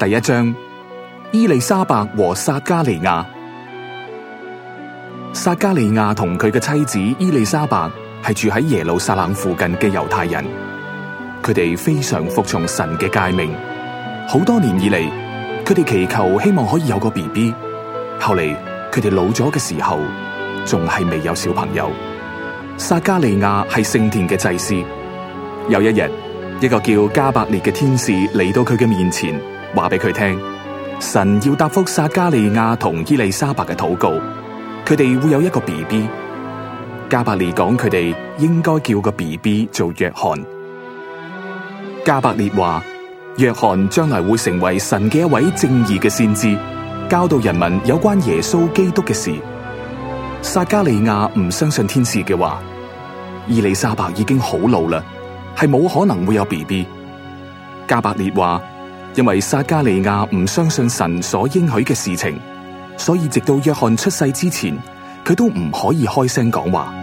第1章，伊麗莎白和撒加利亞。撒加利亞同佢嘅妻子伊麗莎白係住喺耶路撒冷附近嘅猶太人，佢哋非常服從神嘅誡命。好多年以嚟，佢哋祈求希望可以有個 BB。後嚟佢哋老咗嘅時候，仲係未有小朋友。撒加利亞係聖殿嘅祭司。有一日，一個叫加百列嘅天使嚟到佢嘅面前，話俾佢聽，神要答覆撒加利亞同伊麗莎白嘅禱告，佢哋會有一個 BB。加百列講佢哋應該叫個 BB 做約翰。加百列話，約翰將來會成為神嘅一位正義嘅先知，教導人民有關耶穌基督嘅事。撒加利亞唔相信天使嘅話，伊麗莎白已經好老啦，係冇可能會有 BB。加百列話，因為撒加利亞唔相信神所應許嘅事情，所以直到約翰出世之前，佢都唔可以開聲講話。